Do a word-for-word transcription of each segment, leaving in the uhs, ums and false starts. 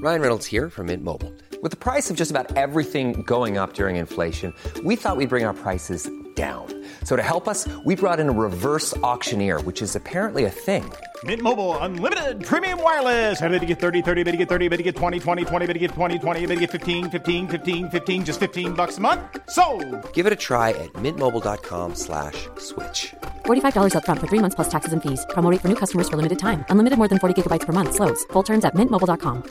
Ryan Reynolds here from Mint Mobile. With the price of just about everything going up during inflation, we thought we'd bring our prices down. So to help us, we brought in a reverse auctioneer, which is apparently a thing. Mint Mobile Unlimited Premium Wireless. How to get thirty, thirty, how to get thirty, how to get twenty, twenty, twenty, how to get twenty, twenty, how to get fifteen, fifteen, fifteen, fifteen, just fifteen bucks a month? Sold! Give it a try at mintmobile.com slash switch. forty-five dollars up front for three months plus taxes and fees. Promo rate for new customers for limited time. Unlimited more than forty gigabytes per month. Slows full terms at mint mobile dot com.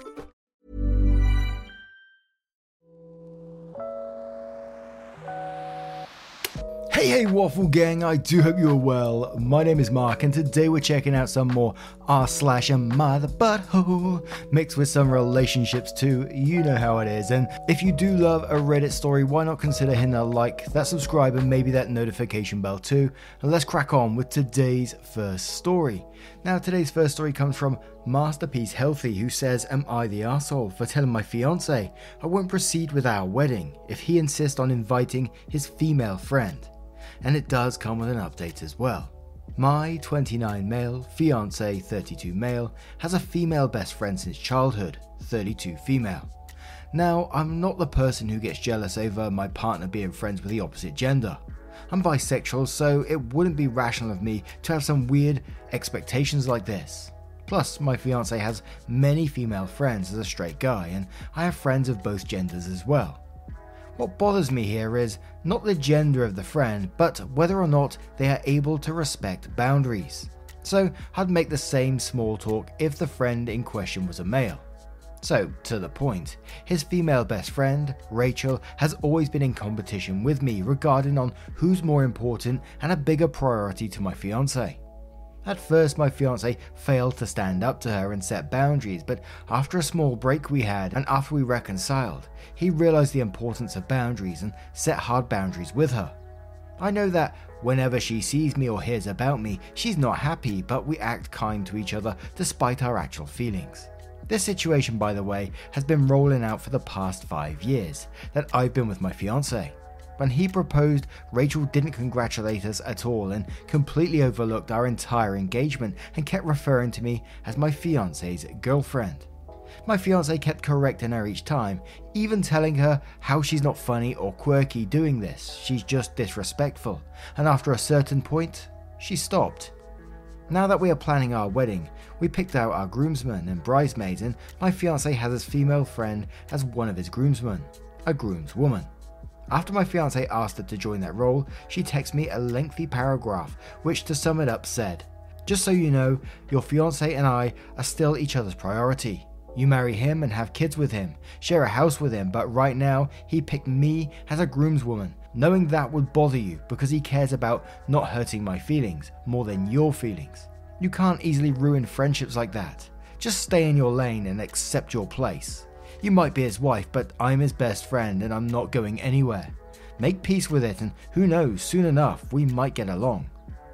Hey, hey, Waffle Gang, I do hope you're well. My name is Mark, and today we're checking out some more r slash and mother butthole, mixed with some relationships too. You know how it is. And if you do love a Reddit story, why not consider hitting that like, that subscribe, and maybe that notification bell too. And let's crack on with today's first story. Now, today's first story comes from Masterpiece Healthy, who says, am I the arsehole for telling my fiance I won't proceed with our wedding if he insists on inviting his female friend? And it does come with an update as well. My twenty-nine male, fiance thirty-two male, has a female best friend since childhood, thirty-two female. Now, I'm not the person who gets jealous over my partner being friends with the opposite gender. I'm bisexual, so it wouldn't be rational of me to have some weird expectations like this. Plus, my fiance has many female friends as a straight guy, and I have friends of both genders as well. What bothers me here is not the gender of the friend, but whether or not they are able to respect boundaries. So I'd make the same small talk if the friend in question was a male. So, to the point, his female best friend, Rachel, has always been in competition with me regarding on who's more important and a bigger priority to my fiance. At first, my fiance failed to stand up to her and set boundaries, but after a small break we had and after we reconciled, he realized the importance of boundaries and set hard boundaries with her. I know that whenever she sees me or hears about me, she's not happy, but we act kind to each other despite our actual feelings. This situation, by the way, has been rolling out for the past five years that I've been with my fiance. When he proposed, Rachel didn't congratulate us at all and completely overlooked our entire engagement and kept referring to me as my fiance's girlfriend. My fiance kept correcting her each time, even telling her how she's not funny or quirky doing this, she's just disrespectful, and after a certain point, she stopped. Now that we are planning our wedding, we picked out our groomsmen and bridesmaids, and my fiance has his female friend as one of his groomsmen, a groomswoman. After my fiance asked her to join that role, she texted me a lengthy paragraph, which to sum it up said, just so you know, your fiance and I are still each other's priority. You marry him and have kids with him, share a house with him, but right now he picked me as a groomswoman, knowing that would bother you because he cares about not hurting my feelings more than your feelings. You can't easily ruin friendships like that. Just stay in your lane and accept your place. You might be his wife, but I'm his best friend and I'm not going anywhere. Make peace with it, and who knows, soon enough we might get along.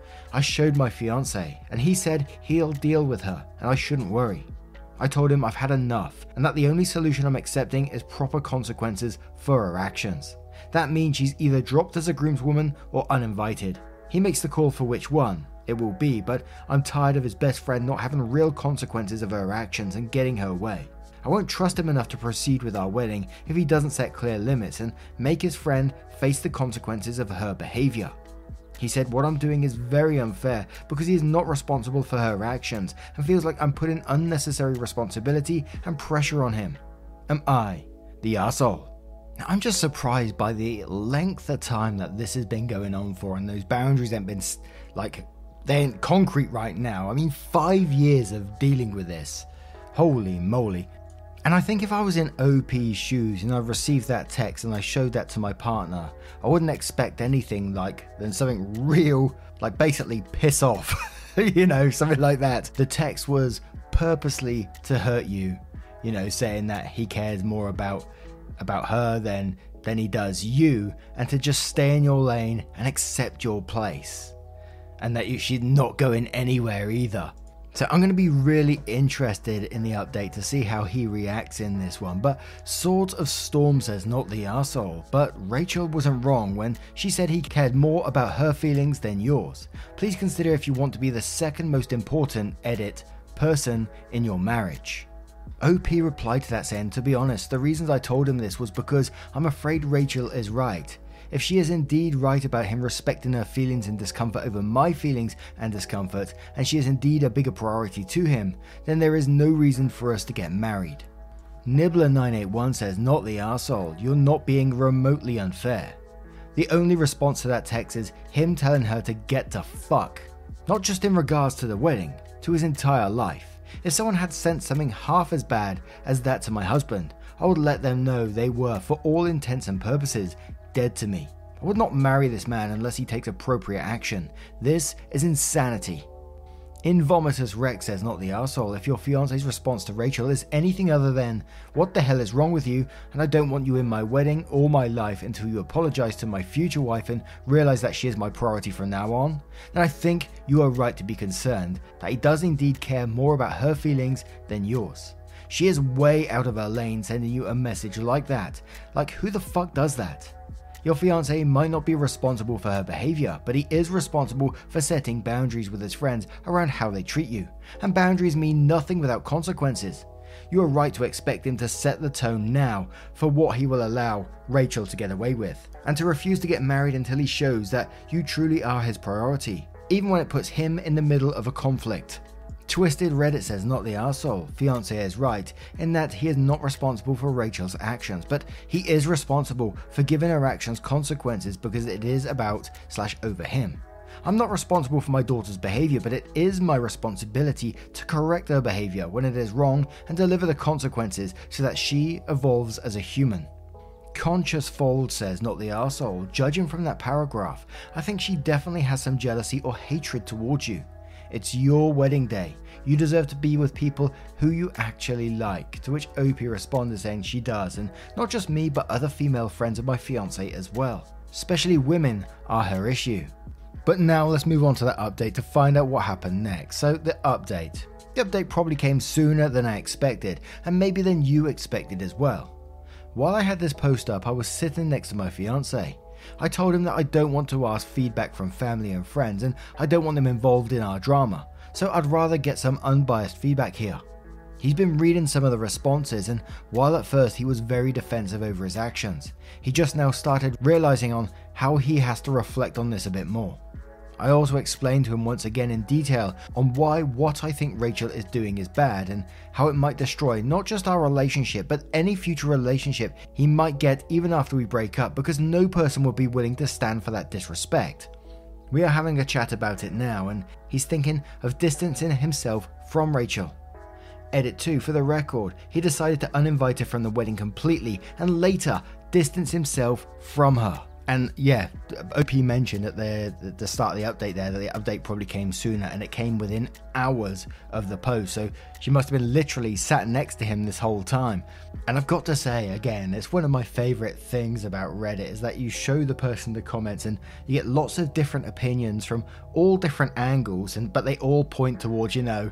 I showed my fiance and he said he'll deal with her and I shouldn't worry. I told him I've had enough and that the only solution I'm accepting is proper consequences for her actions. That means she's either dropped as a groomswoman or uninvited. He makes the call for which one it will be, but I'm tired of his best friend not having real consequences of her actions and getting her way. I won't trust him enough to proceed with our wedding if he doesn't set clear limits and make his friend face the consequences of her behavior. He said what I'm doing is very unfair because he is not responsible for her actions and feels like I'm putting unnecessary responsibility and pressure on him. Am I the arsehole? Now, I'm just surprised by the length of time that this has been going on for, and those boundaries haven't been like, they ain't concrete right now. I mean, five years of dealing with this. Holy moly. And I think if I was in O P's shoes and I received that text and I showed that to my partner, I wouldn't expect anything like than something real, like basically piss off, you know, something like that. The text was purposely to hurt you, you know, saying that he cares more about about her than than he does you, and to just stay in your lane and accept your place, and that you should not going anywhere either. So I'm going to be really interested in the update to see how he reacts in this one. But Swords of Storm says not the arsehole, but Rachel wasn't wrong when she said he cared more about her feelings than yours. Please consider if you want to be the second most important edit person in your marriage. O P replied to that saying, to be honest, the reasons I told him this was because I'm afraid Rachel is right. If she is indeed right about him respecting her feelings and discomfort over my feelings and discomfort, and she is indeed a bigger priority to him, then there is no reason for us to get married. Nibbler nine eight one says, not the arsehole, you're not being remotely unfair. The only response to that text is him telling her to get to fuck. Not just in regards to the wedding, to his entire life. If someone had sent something half as bad as that to my husband, I would let them know they were, for all intents and purposes, dead to me. I would not marry this man unless he takes appropriate action. This is insanity. Invomitus Rex says, not the arsehole, if your fiance's response to Rachel is anything other than, what the hell is wrong with you, and I don't want you in my wedding or my life until you apologize to my future wife and realize that she is my priority from now on, then I think you are right to be concerned that he does indeed care more about her feelings than yours. She is way out of her lane sending you a message like that. Like, who the fuck does that? Your fiancé might not be responsible for her behavior, but he is responsible for setting boundaries with his friends around how they treat you, and boundaries mean nothing without consequences. You are right to expect him to set the tone now for what he will allow Rachel to get away with, and to refuse to get married until he shows that you truly are his priority, even when it puts him in the middle of a conflict. Twisted Reddit says, not the arsehole, fiancé is right in that he is not responsible for Rachel's actions, but he is responsible for giving her actions consequences because it is about slash over him. I'm not responsible for my daughter's behavior, but it is my responsibility to correct her behavior when it is wrong and deliver the consequences so that she evolves as a human. Conscious Fold says, not the arsehole, judging from that paragraph, I think she definitely has some jealousy or hatred towards you. It's your wedding day. You deserve to be with people who you actually like. To which O P responded saying she does, and not just me but other female friends of my fiancé as well. Especially women are her issue. But now let's move on to that update to find out what happened next. So the update. The update probably came sooner than I expected, and maybe than you expected as well. While I had this post up, I was sitting next to my fiancé. I told him that I don't want to ask feedback from family and friends, and I don't want them involved in our drama, so I'd rather get some unbiased feedback here. He's been reading some of the responses, and while at first he was very defensive over his actions, he just now started realizing on how he has to reflect on this a bit more. I also explained to him once again in detail on why what I think Rachel is doing is bad and how it might destroy not just our relationship but any future relationship he might get even after we break up, because no person would be willing to stand for that disrespect. We are having a chat about it now, and he's thinking of distancing himself from Rachel. Edit two, for the record, he decided to uninvite her from the wedding completely and later distance himself from her. And yeah, O P mentioned at the, the start of the update there that the update probably came sooner, and it came within hours of the post, so she must have been literally sat next to him this whole time. And I've got to say, again, it's one of my favorite things about Reddit is that you show the person the comments and you get lots of different opinions from all different angles, and but they all point towards, you know,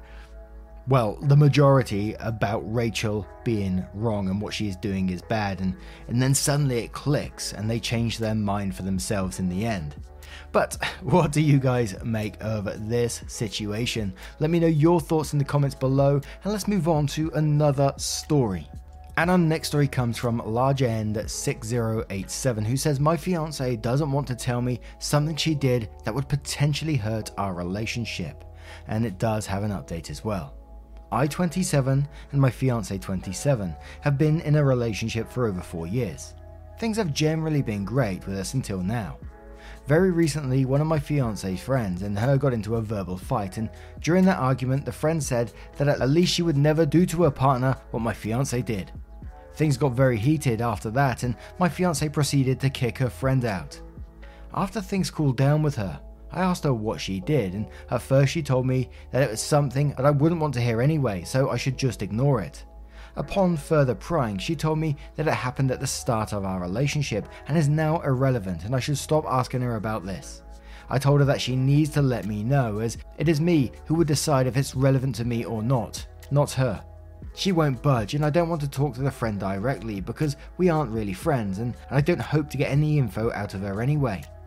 well, the majority about Rachel being wrong and what she is doing is bad, and, and then suddenly it clicks and they change their mind for themselves in the end. But what do you guys make of this situation? Let me know your thoughts in the comments below, and let's move on to another story. And our next story comes from Large End six zero eight seven, who says, my fiance doesn't want to tell me something she did that would potentially hurt our relationship. And it does have an update as well. I, twenty-seven, and my fiancé, twenty-seven, have been in a relationship for over four years. Things have generally been great with us until now. Very recently, one of my fiancé's friends and her got into a verbal fight, and during that argument, the friend said that at least she would never do to her partner what my fiancé did. Things got very heated after that, and my fiancé proceeded to kick her friend out. After things cooled down with her, I asked her what she did, and at first she told me that it was something that I wouldn't want to hear anyway, so I should just ignore it. Upon further prying, she told me that it happened at the start of our relationship and is now irrelevant, and I should stop asking her about this. I told her that she needs to let me know, as it is me who would decide if it's relevant to me or not, not her. She won't budge, and I don't want to talk to the friend directly because we aren't really friends, and I don't hope to get any info out of her anyway.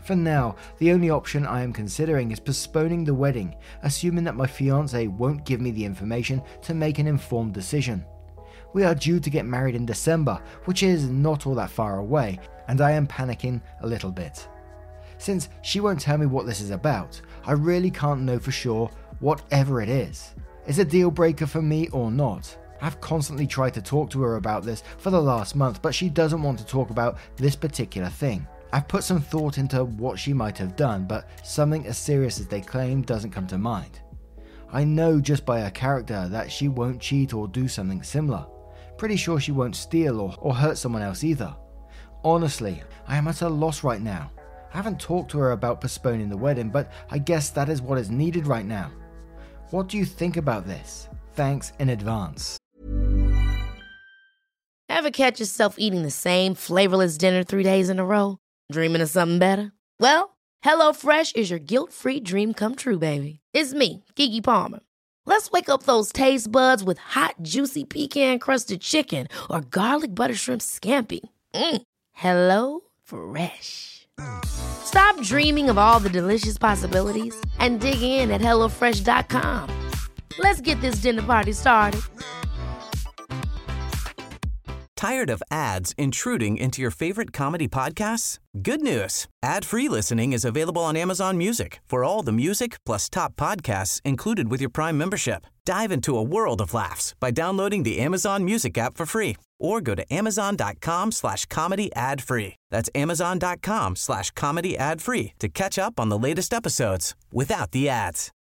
For now, the only option I am considering is postponing the wedding, assuming that my fiancé won't give me the information to make an informed decision. We are due to get married in December, which is not all that far away, and I am panicking a little bit. Since she won't tell me what this is about, I really can't know for sure whatever it is. Is it a deal breaker for me or not? I've constantly tried to talk to her about this for the last month, but she doesn't want to talk about this particular thing. I've put some thought into what she might have done, but something as serious as they claim doesn't come to mind. I know just by her character that she won't cheat or do something similar. Pretty sure she won't steal or, or hurt someone else either. Honestly, I am at a loss right now. I haven't talked to her about postponing the wedding, but I guess that is what is needed right now. What do you think about this? Thanks in advance. Ever catch yourself eating the same flavorless dinner three days in a row? Dreaming of something better? Well, HelloFresh is your guilt-free dream come true, baby. It's me, Keke Palmer. Let's wake up those taste buds with hot, juicy pecan-crusted chicken or garlic butter shrimp scampi. Mm. Hello Fresh. Stop dreaming of all the delicious possibilities and dig in at hello fresh dot com. Let's get this dinner party started. Tired of ads intruding into your favorite comedy podcasts? Good news. Ad-free listening is available on Amazon Music for all the music plus top podcasts included with your Prime membership. Dive into a world of laughs by downloading the Amazon Music app for free or go to amazon.com slash comedy ad free. That's amazon.com slash comedy ad free to catch up on the latest episodes without the ads.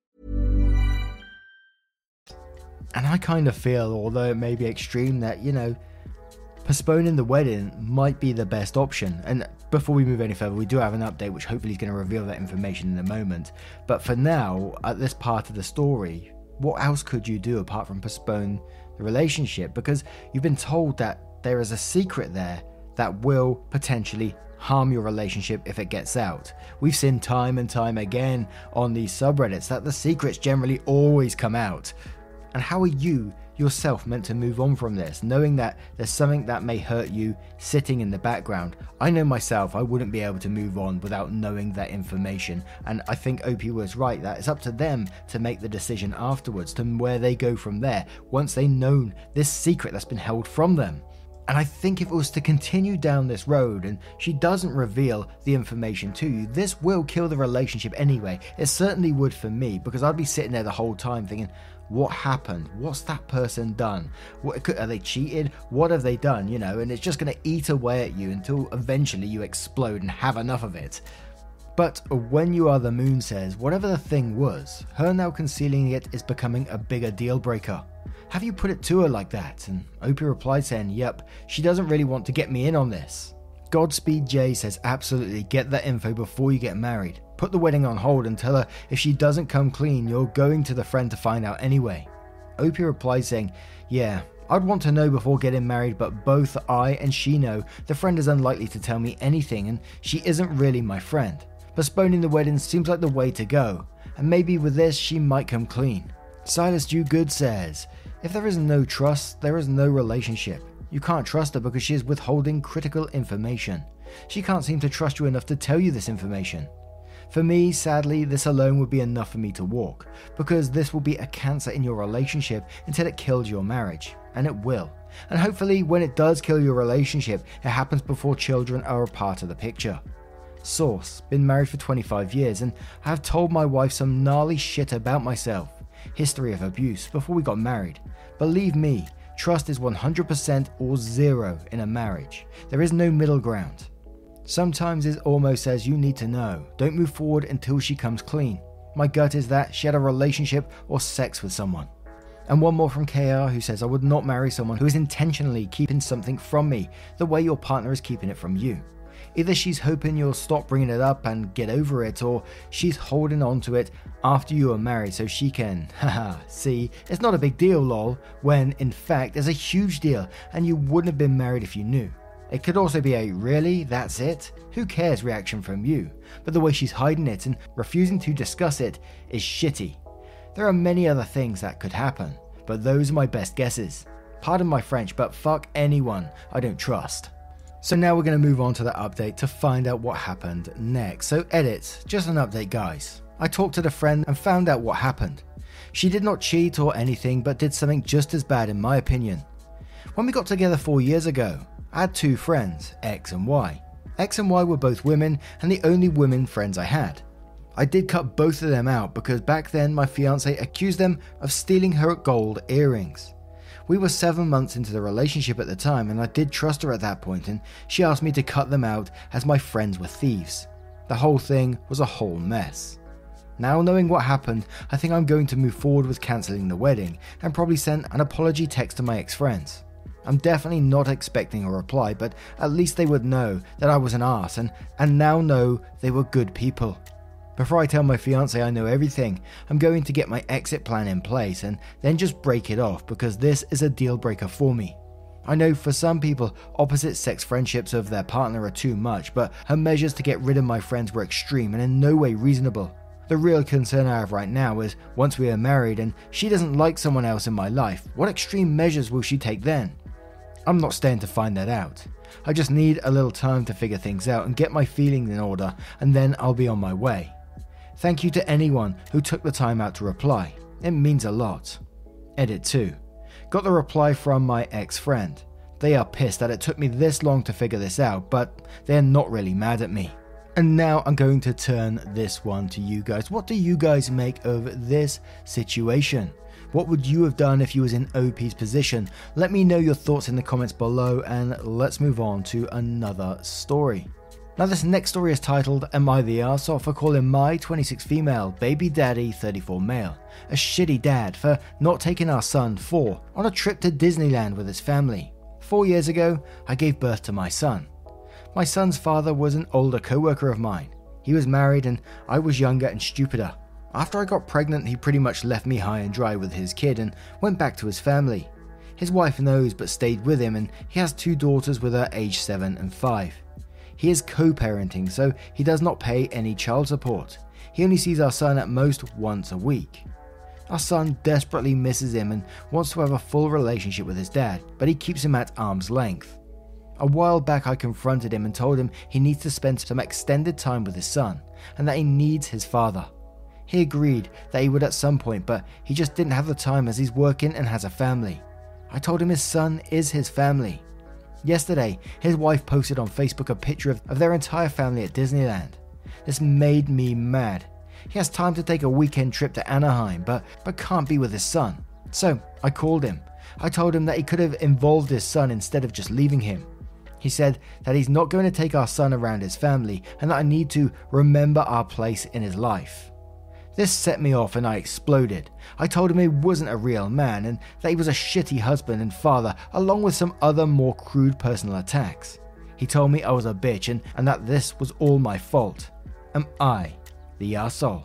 And I kind of feel, although it may be extreme, that, you know, postponing the wedding might be the best option. And before we move any further, we do have an update which hopefully is going to reveal that information in a moment. But for now, at this part of the story, what else could you do apart from postpone the relationship? Because you've been told that there is a secret there that will potentially harm your relationship if it gets out. We've seen time and time again on these subreddits that the secrets generally always come out. And how are you yourself meant to move on from this, knowing that there's something that may hurt you sitting in the background? I know myself, I wouldn't be able to move on without knowing that information, and I think O P was right that it's up to them to make the decision afterwards to where they go from there once they know this secret that's been held from them. And I think if it was to continue down this road and she doesn't reveal the information to you, this will kill the relationship anyway. It certainly would for me, because I'd be sitting there the whole time thinking, what happened? What's that person done? What could, are they cheated? What have they done? You know, and it's just going to eat away at you until eventually you explode and have enough of it. But when you are the moon says, whatever the thing was, her now concealing it is becoming a bigger deal breaker. Have you put it to her like that? And Opie replied saying, yep, she doesn't really want to get me in on this. Godspeed Jay says, absolutely, get that info before you get married. Put the wedding on hold and tell her if she doesn't come clean, you're going to the friend to find out anyway. Opie replies saying, yeah, I'd want to know before getting married, but both I and she know the friend is unlikely to tell me anything and she isn't really my friend. Postponing the wedding seems like the way to go, and maybe with this she might come clean. Silas Do Good says, if there is no trust, there is no relationship. You can't trust her because she is withholding critical information. She can't seem to trust you enough to tell you this information. For me, sadly, this alone would be enough for me to walk, because this will be a cancer in your relationship until it kills your marriage, and it will. And hopefully when it does kill your relationship, it happens before children are a part of the picture. Source, been married for twenty-five years, and I have told my wife some gnarly shit about myself. History of abuse before we got married. Believe me, trust is one hundred percent or zero in a marriage. There is no middle ground. Sometimes it's almost as you need to know. Don't move forward until she comes clean. My gut is that she had a relationship or sex with someone. And one more from K R who says, I would not marry someone who is intentionally keeping something from me the way your partner is keeping it from you. Either she's hoping you'll stop bringing it up and get over it, or she's holding on to it after you are married so she can, haha, see, it's not a big deal lol, when in fact it's a huge deal and you wouldn't have been married if you knew. It could also be a really, that's it? Who cares reaction from you, but the way she's hiding it and refusing to discuss it is shitty. There are many other things that could happen, but those are my best guesses. Pardon my French, but fuck anyone I don't trust. So now we're going to move on to the update to find out what happened next. So edit, just an update guys. I talked to the friend and found out what happened. She did not cheat or anything, but did something just as bad in my opinion. When we got together four years ago, I had two friends, X and Y. X and Y were both women and the only women friends I had. I did cut both of them out because back then my fiancé accused them of stealing her gold earrings. We were seven months into the relationship at the time and I did trust her at that point, and she asked me to cut them out as my friends were thieves. The whole thing was a whole mess. Now knowing what happened, I think I'm going to move forward with cancelling the wedding and probably send an apology text to my ex-friends. I'm definitely not expecting a reply, but at least they would know that I was an arse and, and now know they were good people. Before I tell my fiancé I know everything, I'm going to get my exit plan in place and then just break it off because this is a deal breaker for me. I know for some people, opposite sex friendships of their partner are too much, but her measures to get rid of my friends were extreme and in no way reasonable. The real concern I have right now is once we are married and she doesn't like someone else in my life, what extreme measures will she take then? I'm not staying to find that out. I just need a little time to figure things out and get my feelings in order, and then I'll be on my way. Thank you to anyone who took the time out to reply. It means a lot. Edit two. Got the reply from my ex-friend. They are pissed that it took me this long to figure this out, but they're not really mad at me. And now I'm going to turn this one to you guys. What do you guys make of this situation? What would you have done if you was in O P's position? Let me know your thoughts in the comments below, and let's move on to another story. Now this next story is titled, Am I the Arsehole for calling my twenty-six female baby daddy thirty-four male a shitty dad for not taking our son four on a trip to Disneyland with his family? Four years ago, I gave birth to my son. My son's father was an older co-worker of mine. He was married and I was younger and stupider. After I got pregnant, he pretty much left me high and dry with his kid and went back to his family. His wife knows but stayed with him, and he has two daughters with her aged seven and five. He is co-parenting, so he does not pay any child support. He only sees our son at most once a week. Our son desperately misses him and wants to have a full relationship with his dad, but he keeps him at arm's length. A while back I confronted him and told him he needs to spend some extended time with his son, and that he needs his father. He agreed that he would at some point, but he just didn't have the time as he's working and has a family. I told him his son is his family. Yesterday, his wife posted on Facebook a picture of, of their entire family at Disneyland. This made me mad. He has time to take a weekend trip to Anaheim, but, but can't be with his son. So I called him. I told him that he could have involved his son instead of just leaving him. He said that he's not going to take our son around his family and that I need to remember our place in his life. This set me off and I exploded. I told him he wasn't a real man and that he was a shitty husband and father, along with some other more crude personal attacks. He told me I was a bitch and, and that this was all my fault. Am I the arsehole?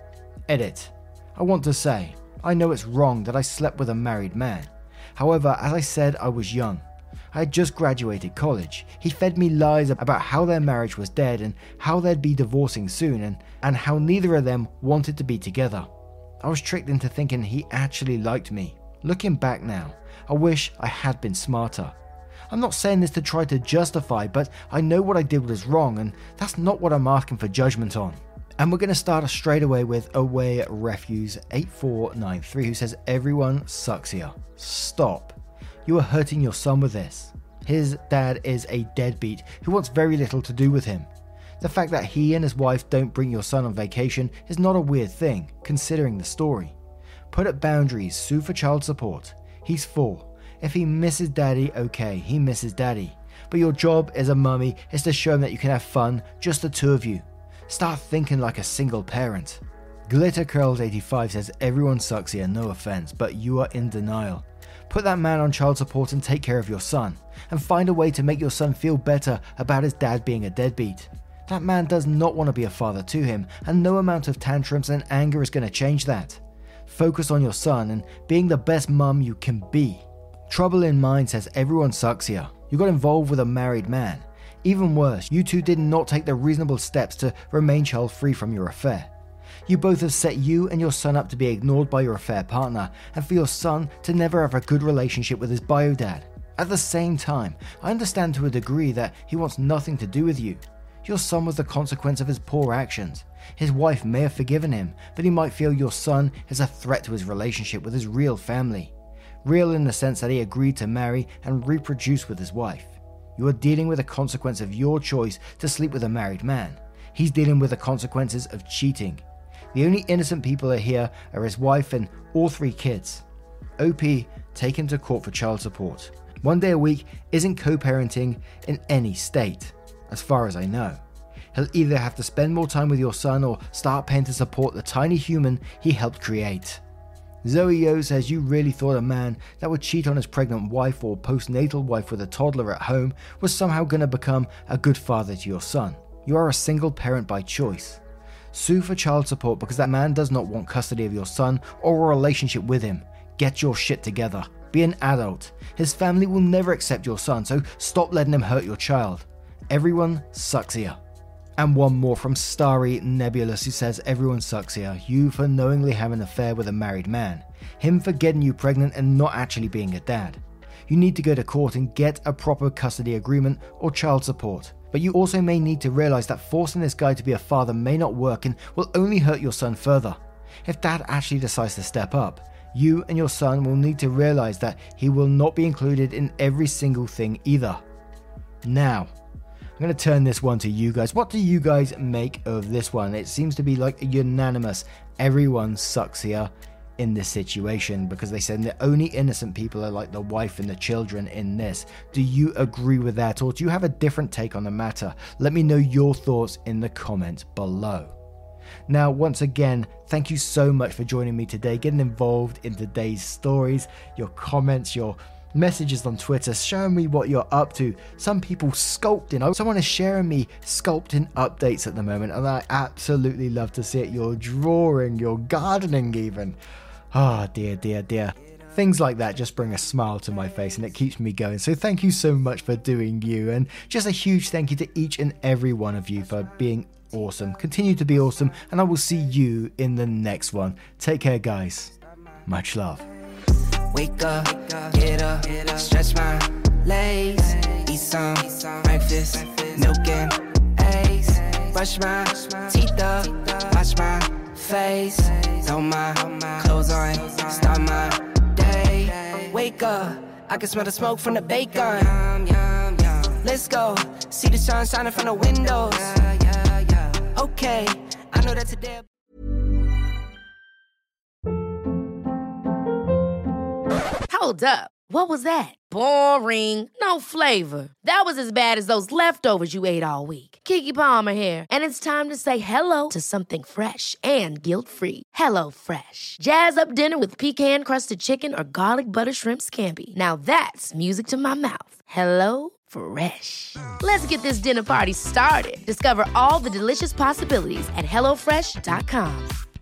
Edit. I want to say, I know it's wrong that I slept with a married man. However, as I said, I was young. I had just graduated college. He fed me lies about how their marriage was dead and how they'd be divorcing soon, and, and how neither of them wanted to be together. I was tricked into thinking he actually liked me. Looking back now, I wish I had been smarter. I'm not saying this to try to justify, but I know what I did was wrong, and that's not what I'm asking for judgment on. And we're going to start straight away with Away Refuse eight four nine three, who says, everyone sucks here. Stop. You are hurting your son with this. His dad is a deadbeat who wants very little to do with him. The fact that he and his wife don't bring your son on vacation is not a weird thing, considering the story. Put up boundaries, sue for child support. He's four. If he misses daddy, okay, he misses daddy. But your job as a mummy is to show him that you can have fun, just the two of you. Start thinking like a single parent. Glitter Curls eighty-five says, everyone sucks here, no offense, but you are in denial. Put that man on child support and take care of your son, and find a way to make your son feel better about his dad being a deadbeat. That man does not want to be a father to him, and no amount of tantrums and anger is going to change that. Focus on your son and being the best mum you can be. Trouble in Mind says, everyone sucks here. You got involved with a married man. Even worse, you two did not take the reasonable steps to remain child-free from your affair. You both have set you and your son up to be ignored by your affair partner, and for your son to never have a good relationship with his bio dad. At the same time, I understand to a degree that he wants nothing to do with you. Your son was the consequence of his poor actions. His wife may have forgiven him, but he might feel your son is a threat to his relationship with his real family. Real in the sense that he agreed to marry and reproduce with his wife. You are dealing with the consequence of your choice to sleep with a married man. He's dealing with the consequences of cheating. The only innocent people are here are his wife and all three kids. O P taken to court for child support. One day a week isn't co-parenting in any state, as far as I know. He'll either have to spend more time with your son or start paying to support the tiny human he helped create. Zoe Yo says you really thought a man that would cheat on his pregnant wife or postnatal wife with a toddler at home was somehow going to become a good father to your son. You are a single parent by choice. Sue for child support because that man does not want custody of your son or a relationship with him. Get your shit together. Be an adult. His family will never accept your son, so stop letting him hurt your child. Everyone sucks here. And one more from Starry Nebulous, who says everyone sucks here. You for knowingly having an affair with a married man. Him for getting you pregnant and not actually being a dad. You need to go to court and get a proper custody agreement or child support. But you also may need to realize that forcing this guy to be a father may not work and will only hurt your son further. If dad actually decides to step up, you and your son will need to realize that he will not be included in every single thing either. Now, I'm going to turn this one to you guys. What do you guys make of this one? It seems to be like unanimous. Everyone sucks here in this situation because they said the only innocent people are like the wife and the children in this. Do you agree with that, or do you have a different take on the matter? Let me know your thoughts in the comments below. Now, once again, thank you so much for joining me today, getting involved in today's stories, your comments, your messages on Twitter, showing me what you're up to. Some people sculpting. Someone is sharing me sculpting updates at the moment, and I absolutely love to see it. You're drawing, you're gardening even. Oh dear, dear, dear. Things like that just bring a smile to my face and it keeps me going. So thank you so much for doing you, and just a huge thank you to each and every one of you for being awesome. Continue to be awesome, and I will see you in the next one. Take care, guys. Much love. Wake up, get up, stretch my legs, eat some breakfast, milk and eggs, brush my teeth up, wash my face, throw my clothes on, start my day. Wake up, I can smell the smoke from the bacon. Let's go, see the sun shining from the windows. Okay, I know that today. Hold up. What was that? Boring. No flavor. That was as bad as those leftovers you ate all week. Keke Palmer here, and it's time to say hello to something fresh and guilt-free. Hello Fresh. Jazz up dinner with pecan-crusted chicken or garlic butter shrimp scampi. Now that's music to my mouth. Hello Fresh. Let's get this dinner party started. Discover all the delicious possibilities at hello fresh dot com.